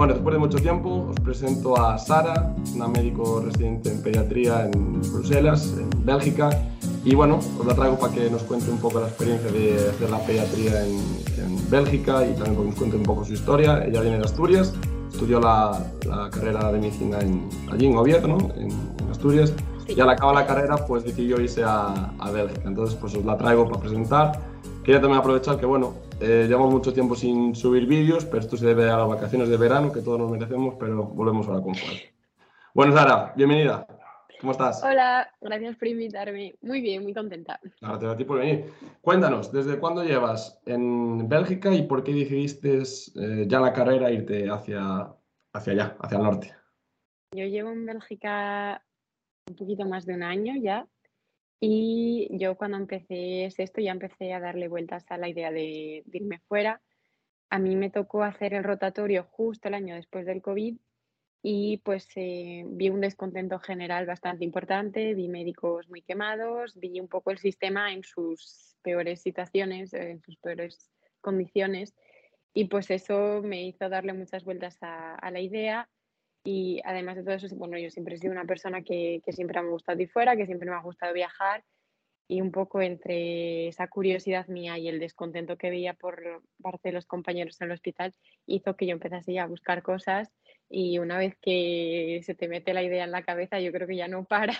Bueno, después de mucho tiempo os presento a Sara, una médico residente en pediatría en Bruselas, en Bélgica. Y bueno, os la traigo para que nos cuente un poco la experiencia de hacer la pediatría en Bélgica y también para que nos cuente un poco su historia. Ella viene de Asturias, estudió la carrera de medicina allí en Oviedo, ¿no? en Asturias. Sí. Y al acabar la carrera, pues decidió irse a Bélgica. Entonces, pues os la traigo para presentar. Quería también aprovechar que, bueno, llevamos mucho tiempo sin subir vídeos, pero esto se debe a las vacaciones de verano, que todos nos merecemos, pero volvemos ahora con fuerza. Bueno, Sara, bienvenida. ¿Cómo estás? Hola, gracias por invitarme. Muy bien, muy contenta. Gracias a ti por venir. Cuéntanos, ¿desde cuándo llevas en Bélgica y por qué decidiste ya en la carrera irte hacia allá, hacia el norte? Yo llevo en Bélgica un poquito más de un año ya y yo cuando empecé esto ya empecé a darle vueltas a la idea de irme fuera. A mí me tocó hacer el rotatorio justo el año después del COVID y pues vi un descontento general bastante importante, vi médicos muy quemados, vi un poco el sistema en sus peores situaciones, en sus peores condiciones. Y pues eso me hizo darle muchas vueltas a la idea y además de todo eso, bueno, yo siempre he sido una persona que siempre me ha gustado ir fuera, que siempre me ha gustado viajar y un poco entre esa curiosidad mía y el descontento que veía por parte de los compañeros en el hospital, hizo que yo empezase ya a buscar cosas y una vez que se te mete la idea en la cabeza, yo creo que ya no paras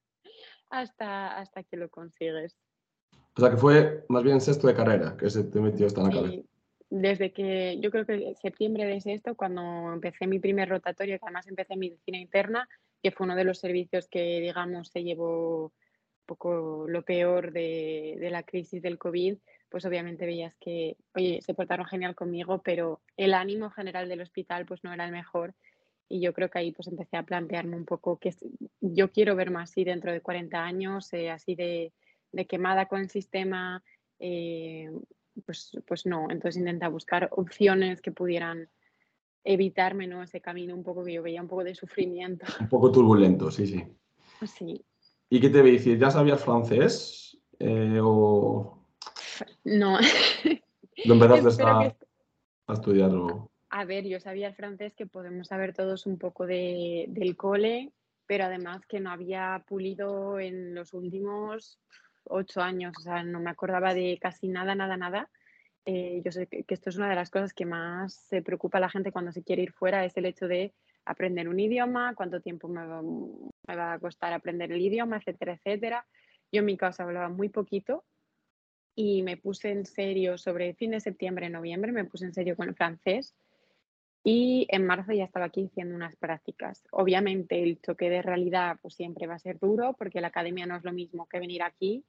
hasta que lo consigues. O sea, que fue más bien sexto de carrera que se te metió esto en la cabeza. Sí, desde que yo creo que en septiembre de sexto, cuando empecé mi primer rotatorio, que además empecé en medicina interna, que fue uno de los servicios que, digamos, se llevó un poco lo peor de la crisis del COVID, pues obviamente veías que, oye, se portaron genial conmigo, pero el ánimo general del hospital pues no era el mejor. Y yo creo que ahí pues empecé a plantearme un poco yo quiero verme así dentro de 40 años, así de quemada con el sistema, eh, pues no. Entonces intenta buscar opciones que pudieran evitarme, ¿no? Ese camino un poco que yo veía un poco de sufrimiento. Un poco turbulento, sí, sí. Sí, ¿Y qué te voy a decir? ¿Ya sabías francés? ¿O no. lo empezaste Espero que a estudiarlo? A ver, yo sabía el francés que podemos saber todos un poco del cole, pero además que no había pulido en los últimos 8 años, o sea, no me acordaba de casi nada, nada, nada. Yo sé que esto es una de las cosas que más se preocupa a la gente cuando se quiere ir fuera, es el hecho de aprender un idioma, cuánto tiempo me va a costar aprender el idioma, etcétera, etcétera. Yo en mi casa hablaba muy poquito y me puse en serio sobre fin de septiembre, noviembre, me puse en serio con el francés y en marzo ya estaba aquí haciendo unas prácticas. Obviamente el choque de realidad pues siempre va a ser duro porque la academia no es lo mismo que venir aquí,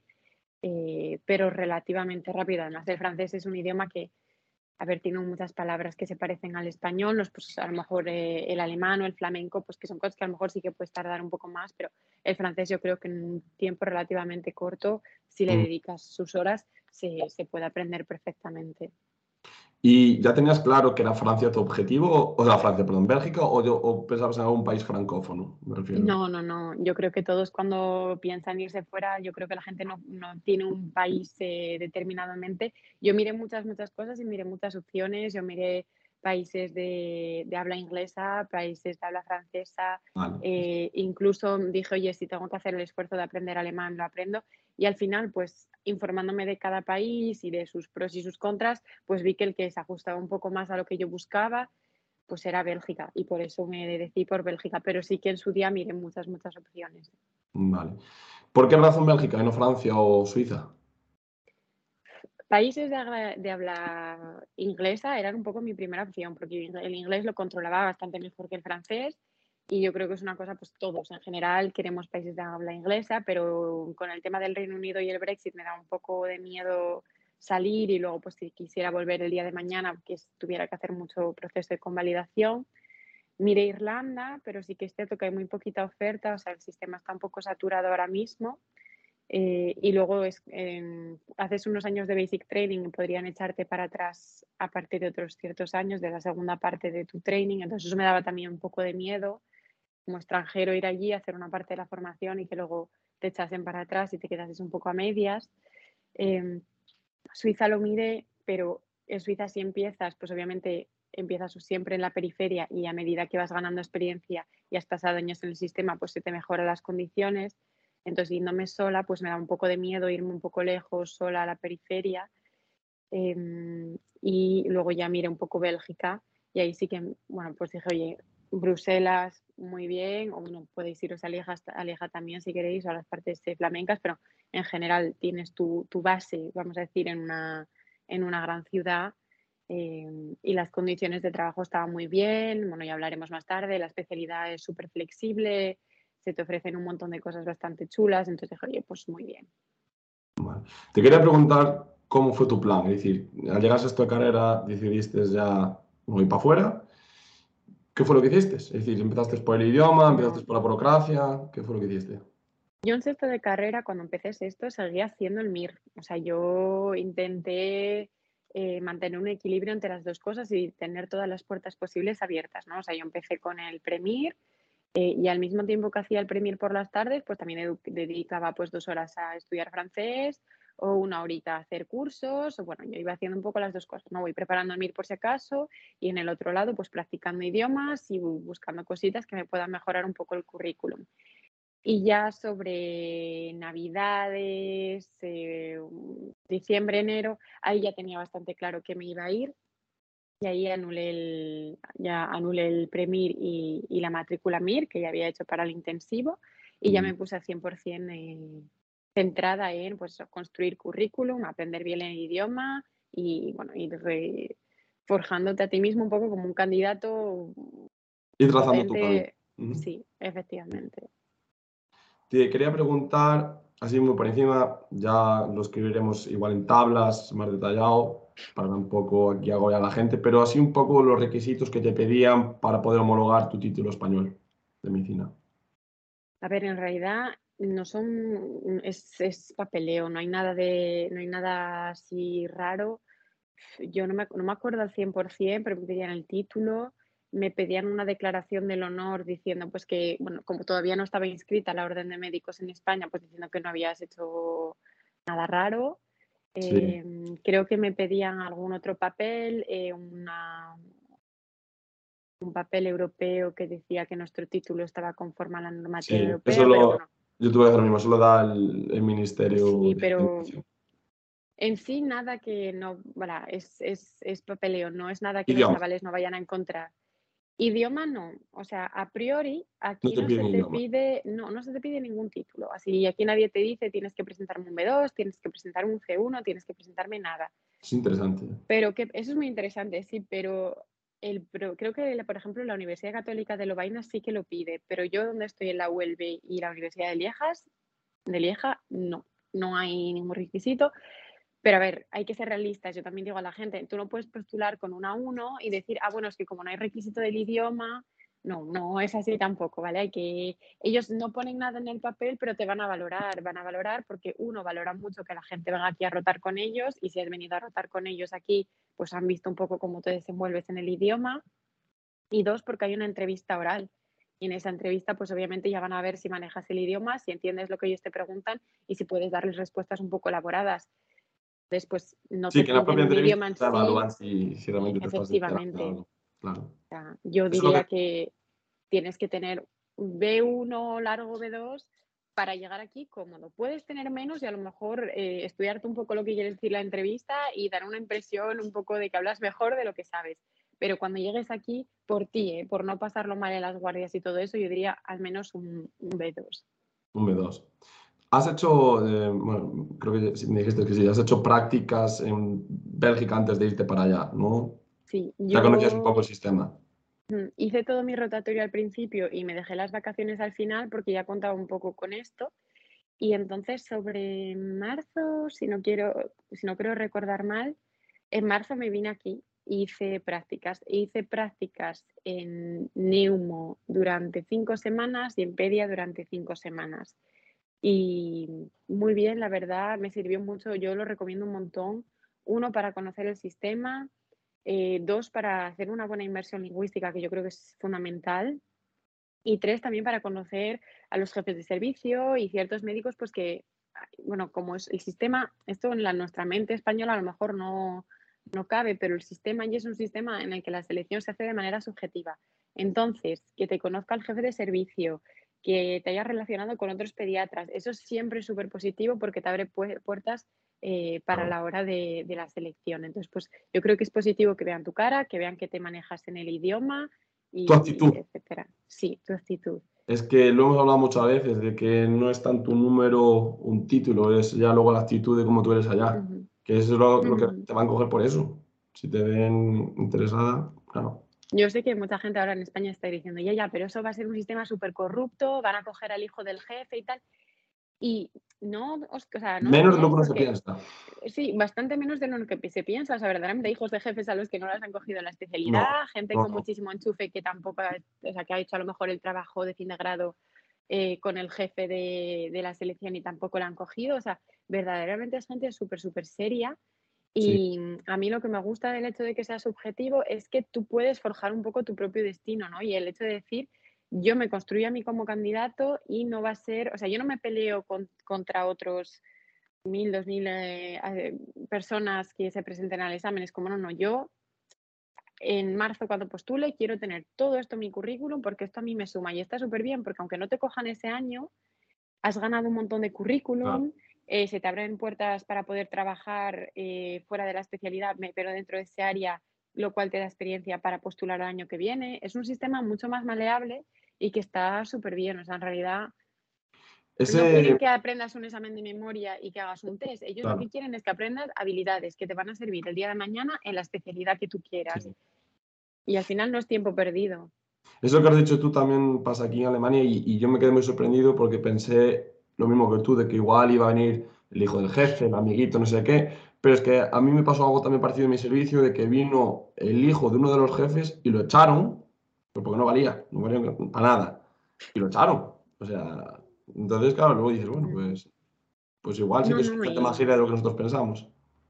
pero relativamente rápido. Además el francés es un idioma que, a ver, tiene muchas palabras que se parecen al español, pues a lo mejor el alemán o el flamenco, pues que son cosas que a lo mejor sí que puedes tardar un poco más, pero el francés yo creo que en un tiempo relativamente corto, si le Mm. dedicas sus horas, se puede aprender perfectamente. ¿Y ya tenías claro que era Francia tu objetivo? O sea, Francia, perdón, Bélgica, o pensabas en algún país francófono, me refiero. No, no, no. Yo creo que todos cuando piensan irse fuera, yo creo que la gente no tiene un país determinado en mente. Yo miré muchas, muchas cosas y miré muchas opciones. Yo miré países de habla inglesa, países de habla francesa. Vale. Incluso dije, oye, si tengo que hacer el esfuerzo de aprender alemán, lo aprendo. Y al final, pues informándome de cada país y de sus pros y sus contras, pues vi que el que se ajustaba un poco más a lo que yo buscaba pues era Bélgica y por eso me decidí por Bélgica, pero sí que en su día miré muchas, muchas opciones. Vale. ¿Por qué razón Bélgica y no Francia o Suiza? Países de habla inglesa eran un poco mi primera opción, porque el inglés lo controlaba bastante mejor que el francés y yo creo que es una cosa, pues todos en general queremos países de habla inglesa, pero con el tema del Reino Unido y el Brexit me da un poco de miedo salir y luego pues si quisiera volver el día de mañana que tuviera que hacer mucho proceso de convalidación. Miré Irlanda, pero sí que es cierto que hay muy poquita oferta, o sea, el sistema está un poco saturado ahora mismo. Y luego haces unos años de basic training y podrían echarte para atrás a partir de otros ciertos años de la segunda parte de tu training. Entonces eso me daba también un poco de miedo como extranjero ir allí, hacer una parte de la formación y que luego te echasen para atrás y te quedases un poco a medias. Eh, Suiza lo miré, pero en Suiza si empiezas, pues obviamente empiezas siempre en la periferia y a medida que vas ganando experiencia y has pasado años en el sistema, pues se te mejoran las condiciones. Entonces, yéndome sola, pues me da un poco de miedo irme un poco lejos, sola a la periferia. Y luego ya miré un poco Bélgica y ahí sí que, bueno, pues dije, oye, Bruselas, muy bien, o bueno, podéis iros a Lieja también si queréis, o a las partes flamencas, pero en general tienes tu base, vamos a decir, en una gran ciudad, y las condiciones de trabajo estaban muy bien, bueno, ya hablaremos más tarde, la especialidad es súper flexible, se te ofrecen un montón de cosas bastante chulas, entonces dije, oye, pues muy bien. Vale. Te quería preguntar cómo fue tu plan. Es decir, al llegar a esta carrera decidiste ya no ir para afuera. ¿Qué fue lo que hiciste? Es decir, ¿empezaste por el idioma? ¿Empezaste No. por la burocracia? ¿Qué fue lo que hiciste? Yo en sexto de carrera, cuando empecé sexto, seguía haciendo el MIR. O sea, yo intenté mantener un equilibrio entre las dos cosas y tener todas las puertas posibles abiertas, ¿no? O sea, yo empecé con el Premir y al mismo tiempo que hacía el Premir por las tardes, pues también dedicaba pues 2 horas a estudiar francés o 1 horita a hacer cursos. O bueno, yo iba haciendo un poco las dos cosas, ¿no? Voy preparando el MIR por si acaso y en el otro lado, pues practicando idiomas y buscando cositas que me puedan mejorar un poco el currículum. Y ya sobre Navidades, diciembre, enero, ahí ya tenía bastante claro que me iba a ir y ahí anulé el Premir y la matrícula MIR que ya había hecho para el intensivo y ya Mm. me puse al 100% centrada en pues, construir currículum, aprender bien el idioma y bueno, forjándote a ti mismo un poco como un candidato Ir trazando tu camino. potente. Ujú. Sí, efectivamente. Te quería preguntar, así muy por encima, ya lo escribiremos igual en tablas, más detallado, para tampoco aquí agobiar a la gente, pero así un poco los requisitos que te pedían para poder homologar tu título español de medicina. A ver, en realidad no son, es papeleo, no hay nada así raro. Yo no me acuerdo al 100%, pero me pedían el título, me pedían una declaración del honor diciendo pues que, bueno, como todavía no estaba inscrita a la Orden de Médicos en España, pues diciendo que no habías hecho nada raro. Sí, Creo que me pedían algún otro papel, un papel europeo que decía que nuestro título estaba conforme a la normativa sí, eso europea, pero bueno, yo tuve que hacer lo mismo, eso lo da el Ministerio sí, de pero Educación. en sí nada que no, voilà, es papeleo, no es nada que los Idioma, chavales no vayan a encontrar. Idioma no, o sea, a priori no aquí te no piden se te idioma. pide, no se te pide ningún título. Así aquí nadie te dice tienes que presentarme un B2, tienes que presentar un C1, tienes que presentarme nada. Es interesante. Pero que eso es muy interesante, sí, pero creo que, por ejemplo, la Universidad Católica de Lovaina sí que lo pide, pero yo donde estoy en la ULB y la Universidad de Lieja, no hay ningún requisito. Pero a ver, hay que ser realistas. Yo también digo a la gente, tú no puedes postular con una 1 y decir, bueno, es que como no hay requisito del idioma, no es así tampoco, ¿vale? Ellos no ponen nada en el papel, pero te van a valorar porque uno, valora mucho que la gente venga aquí a rotar con ellos y si has venido a rotar con ellos aquí, pues han visto un poco cómo te desenvuelves en el idioma y dos, porque hay una entrevista oral. Y en esa entrevista, pues obviamente ya van a ver si manejas el idioma, si entiendes lo que ellos te preguntan y si puedes darles respuestas un poco elaboradas. Después no Sí, te que en la propia piden un entrevista idioma en te sí, evalúan si realmente te estás enterando de efectivamente. algo. Claro. O sea, yo Eso es lo diría que... que tienes que tener B1 largo B2 para llegar aquí cómodo. Puedes tener menos y a lo mejor estudiarte un poco lo que quiere decir la entrevista y dar una impresión un poco de que hablas mejor de lo que sabes. Pero cuando llegues aquí, por ti, por no pasarlo mal en las guardias y todo eso, yo diría al menos un B2. Un B2. Has hecho, bueno, creo que sí me dijiste que sí, has hecho prácticas en Bélgica antes de irte para allá, ¿no? Sí, Ya conocías un poco el yo sistema. hice todo mi rotatorio al principio y me dejé las vacaciones al final porque ya contaba un poco con esto. Y entonces sobre marzo, si no quiero recordar mal, en marzo me vine aquí e hice prácticas. Hice prácticas en Neumo durante 5 semanas y en Pedia durante 5 semanas. Y muy bien, la verdad, me sirvió mucho, yo lo recomiendo un montón. Uno, para conocer el sistema, dos, para hacer una buena inmersión lingüística, que yo creo que es fundamental. Y tres, también para conocer a los jefes de servicio y ciertos médicos, pues que, bueno, como es el sistema, esto en nuestra mente española a lo mejor no cabe, pero el sistema ya es un sistema en el que la selección se hace de manera subjetiva. Entonces, que te conozca el jefe de servicio, que te hayas relacionado con otros pediatras, eso siempre es súper positivo porque te abre puertas para Claro. la hora de la selección. Entonces, pues yo creo que es positivo que vean tu cara, que vean que te manejas en el idioma Tu y actitud. etcétera. Sí, tu actitud. Es que lo hemos hablado muchas veces, de que no es tanto un número, un título, es ya luego la actitud de cómo tú eres allá. Ujú, Que eso es lo que ujú. te van a coger por eso. Si te ven interesada, claro. Yo sé que mucha gente ahora en España está diciendo, ya, pero eso va a ser un sistema súper corrupto, van a coger al hijo del jefe y tal. Y no, o sea, no os Menos de lo que fiéis uno se porque piensa. sí, bastante menos de lo que se piensa. O sea, verdaderamente hay hijos de jefes a los que no les han cogido la No, especialidad, gente no, con no. muchísimo enchufe que tampoco, o sea, que ha hecho a lo mejor el trabajo de fin de grado con el jefe de la selección y tampoco la han cogido. O sea, verdaderamente es gente súper, súper seria. Sí. Y a mí lo que me gusta del hecho de que sea subjetivo es que tú puedes forjar un poco tu propio destino, ¿no? Y el hecho de decir, yo me construyo a mí como candidato y no va a ser, o sea, yo no me peleo contra otros 1000, 2000 personas que se presenten al examen. Es como, no, no, yo en marzo cuando postule quiero tener todo esto en mi currículum porque esto a mí me suma y está súper bien porque aunque no te cojan ese año, has ganado un montón de Claro. currículum, se te abren puertas para poder trabajar fuera de la especialidad, pero dentro de ese área, lo cual te da experiencia para postular el año que viene. Es un sistema mucho más maleable y que está súper bien. O sea, en realidad no quieren Ese, que aprendas un examen de memoria y que hagas un test. Ellos lo que claro, quieren es que aprendas habilidades que te van a servir el día de mañana en la especialidad que tú quieras. sí. Y al final no es tiempo perdido. Eso que has dicho tú también pasa aquí en Alemania y yo me quedé muy sorprendido porque pensé lo mismo que tú, de que igual iba a venir el hijo del jefe, el amiguito, no sé qué, pero es que a mí me pasó algo también parecido en mi servicio, de que vino el hijo de uno de los jefes y lo echaron, pues porque no valía para nada, y lo echaron. O sea, entonces, claro, luego dices, bueno, Mm. pues igual sí No, que es no, gente más seria de lo que nosotros pensamos.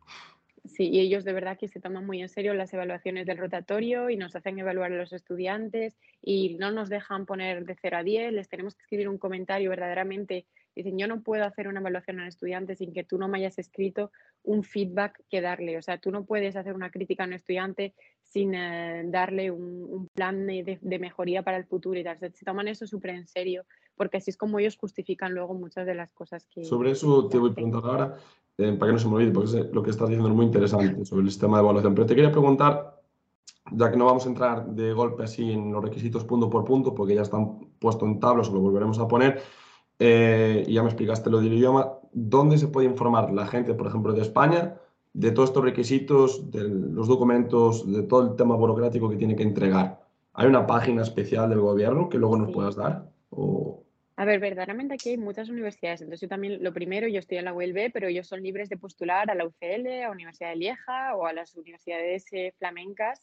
sí, y ellos de verdad que se toman muy en serio las evaluaciones del rotatorio y nos hacen evaluar a los estudiantes y no nos dejan poner de 0 a 10, les tenemos que escribir un comentario verdaderamente. Dicen, yo no puedo hacer una evaluación al estudiante sin que tú no me hayas escrito un feedback que darle. O sea, tú no puedes hacer una crítica a un estudiante sin darle un plan de mejoría para el futuro y tal. Se toman eso súper en serio, porque así es como ellos justifican luego muchas de las cosas Sobre eso que te voy a hacen. preguntar ahora, para que no se me olvide, porque lo que estás diciendo es muy interesante sobre el sistema de evaluación. Pero te quería preguntar, ya que no vamos a entrar de golpe así en los requisitos punto por punto, porque ya están puestos en tablas o lo volveremos a poner, y ya me explicaste lo del idioma, ¿dónde se puede informar la gente, por ejemplo, de España, de todos estos requisitos, de los documentos, de todo el tema burocrático que tiene que entregar? ¿Hay una página especial del gobierno que luego nos puedas Sí. dar? O... A ver, verdaderamente aquí hay muchas universidades. Entonces, yo también, lo primero, yo estoy en la ULB, pero ellos son libres de postular a la UCL, a la Universidad de Lieja o a las universidades flamencas.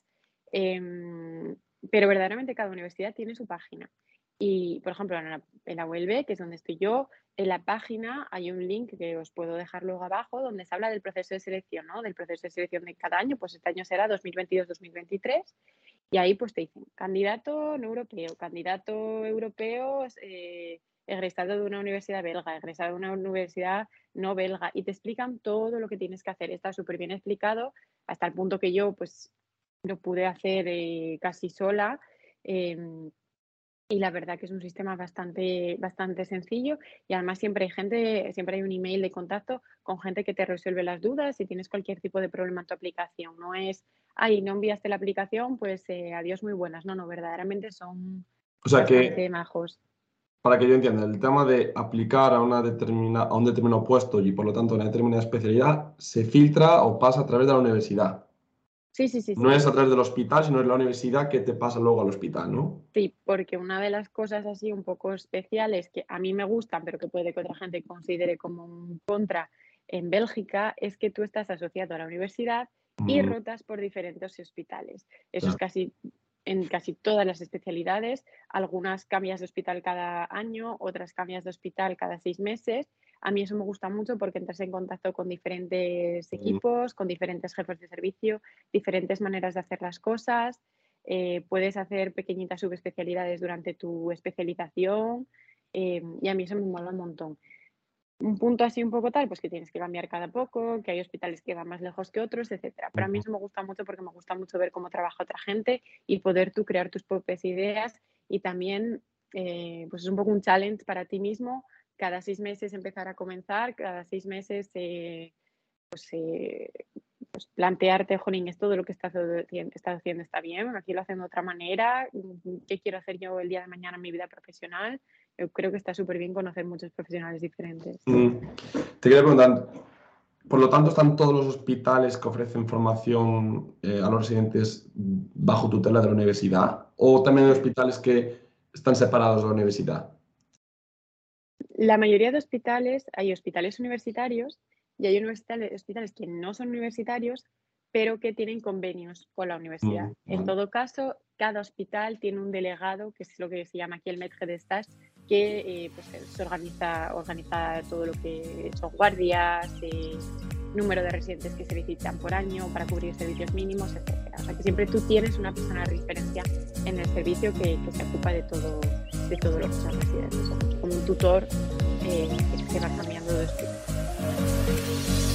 Em, pero verdaderamente cada universidad tiene su página. Y, por ejemplo, en la ULB, que es donde estoy yo, en la página hay un link que os puedo dejar luego abajo donde se habla del proceso de selección, ¿no? Del proceso de selección de cada año. Pues este año será 2022-2023. Y ahí pues te dicen, candidato no europeo, candidato europeo egresado de una universidad belga, egresado de una universidad no belga, y te explican todo lo que tienes que hacer. Está súper bien explicado, hasta el punto que yo pues lo pude hacer casi sola. em, y la verdad que es un sistema bastante, bastante sencillo y además siempre hay gente, siempre hay un email de contacto con gente que te resuelve las dudas si tienes cualquier tipo de problema en tu aplicación. No es, ay, no enviaste la aplicación, pues adiós, muy buenas. No, no, verdaderamente son O sea que bastante majos. para que yo entienda, el tema de aplicar a, a un determinado puesto y por lo tanto a una determinada especialidad se filtra o pasa a través de la universidad. Sí, sí, sí, No sí. es a través del hospital, sino es la universidad que te pasa luego al hospital, ¿no? Sí, porque una de las cosas así un poco especiales que a mí me gustan, pero que puede que otra gente considere como un contra en Bélgica, es que tú estás asociado a la universidad y Mm, rotas por diferentes hospitales. Eso es claro. casi en casi todas las especialidades. Algunas cambias de hospital cada año, otras cambias de hospital cada 6 meses. A mí eso me gusta mucho porque entras en contacto con diferentes Mm, equipos, con diferentes jefes de servicio, diferentes maneras de hacer las cosas. Puedes hacer pequeñitas subespecialidades durante tu especialización y a mí eso me mola un montón. un punto así un poco tal, pues que tienes que cambiar cada poco, que hay hospitales que van más lejos que otros, etcétera. Pero a mí Ujú. eso me gusta mucho porque me gusta mucho ver cómo trabaja otra gente y poder tú crear tus propias ideas y también, pues es un poco un challenge para ti mismo, cada 6 meses empezar a comenzar, cada 6 meses, pues, pues plantearte, jolín, es todo lo que estás haciendo está bien, aquí lo hacen de otra manera, ¿qué quiero hacer yo el día de mañana en mi vida profesional? Yo creo que está súper bien conocer muchos profesionales diferentes. Mm. Te quería preguntar, por lo tanto, ¿están todos los hospitales que ofrecen formación a los residentes bajo tutela de la universidad? ¿O también hay Mm. hospitales que están separados de la universidad? La mayoría de hospitales, hay hospitales universitarios y hay hospitales que no son universitarios, pero que tienen convenios con la universidad. En Vale. todo caso, cada hospital tiene un delegado, que es lo que se llama aquí el maître de stage, que pues, se organiza todo lo que son guardias, número de residentes que se visitan por año para cubrir servicios mínimos, etcétera. O sea que siempre tú tienes una persona de referencia en el servicio que se ocupa de todo lo que son residentes. O sea, como un tutor que se va cambiando de hospital.